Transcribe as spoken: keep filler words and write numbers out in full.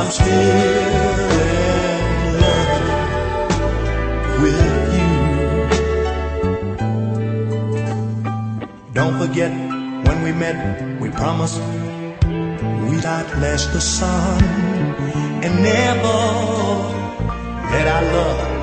I'm still in love with you. Don't forget when we met, we promised we'd outlast the sun and never let our love